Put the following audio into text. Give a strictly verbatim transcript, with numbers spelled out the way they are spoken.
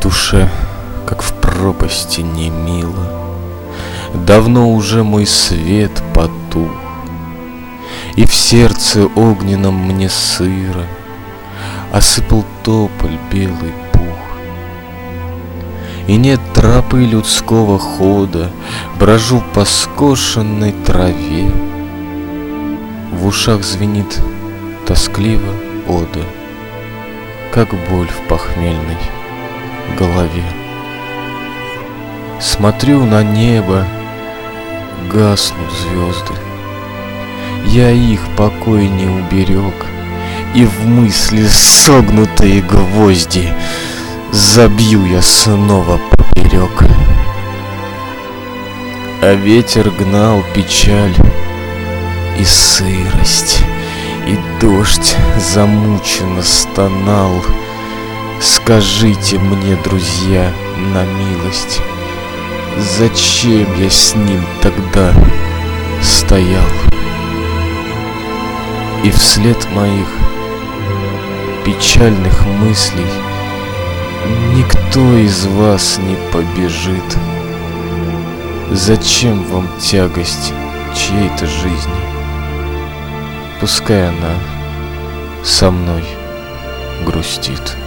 душе, как в пропасти, не мило. Давно уже мой свет потух, и в сердце огненном мне сыро осыпал тополь белый пух. И нет тропы людского хода, брожу по скошенной траве. В ушах звенит тоскливо ода, как боль в похмельной голове. Смотрю на небо, гаснут звезды. Я их покой не уберег, и в мысли согнутые гвозди забью я снова поперек. А ветер гнал печаль и сырость, и дождь замученно стонал. Скажите мне, друзья, на милость, зачем я с ним тогда стоял? И вслед моих печальных мыслей никто из вас не побежит. Зачем вам тягость чьей-то жизни? Пускай она со мной грустит.